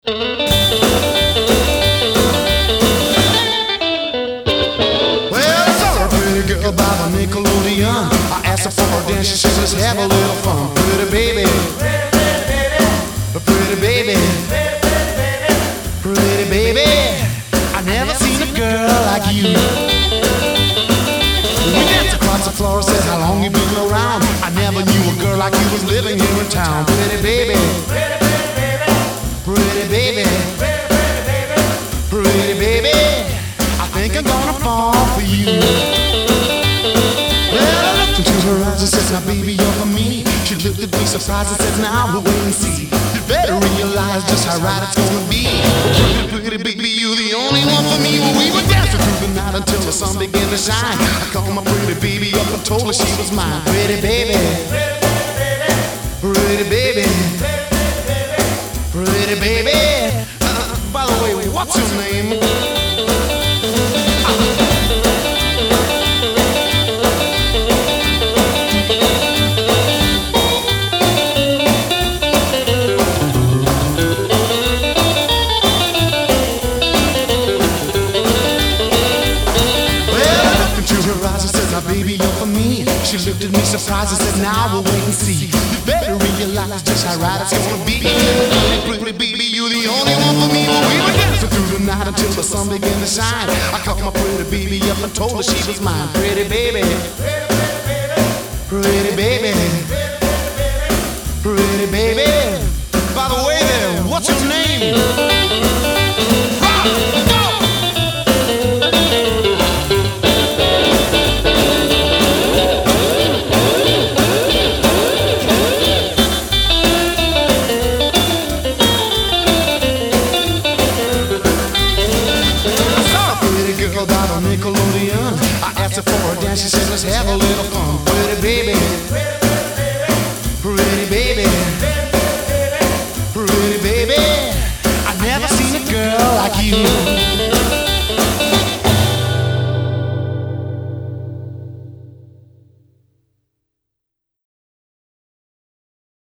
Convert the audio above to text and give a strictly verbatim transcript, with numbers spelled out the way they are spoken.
Well, I saw a pretty girl by the Nickelodeon. I asked her for a dance, she said let's have a little fun. Pretty baby, pretty baby, pretty baby, I never seen a girl like you. We danced across the floor, said how long you been around. I never knew a girl like you was living here in town. Pretty baby, pretty baby, pretty baby, I think I'm gonna fall for you. Well, I looked into her eyes and said, now baby, you're for me. She looked at me surprised and said, now we'll wait and see. You better realize just how right it's gonna be. Pretty, pretty baby, you the only one for me. Well, we were dancing through the night until the sun began to shine. I called my pretty baby up and told her she was mine. Pretty baby, pretty baby, pretty baby. Uh, by the way, what's your name? Baby, you're for me. She looked at me surprised and said, now we'll wait and see. You better realize just how right it's gonna be. Pretty, pretty baby, you're the only one for me. Well, we were dancing through the night until the sun began to shine. I called my pretty baby up and told her she was mine. Pretty baby, pretty baby, pretty baby. By the way there, what's your name? Rock, go! Nickelodeon. I asked her for a dance, she said let's have a little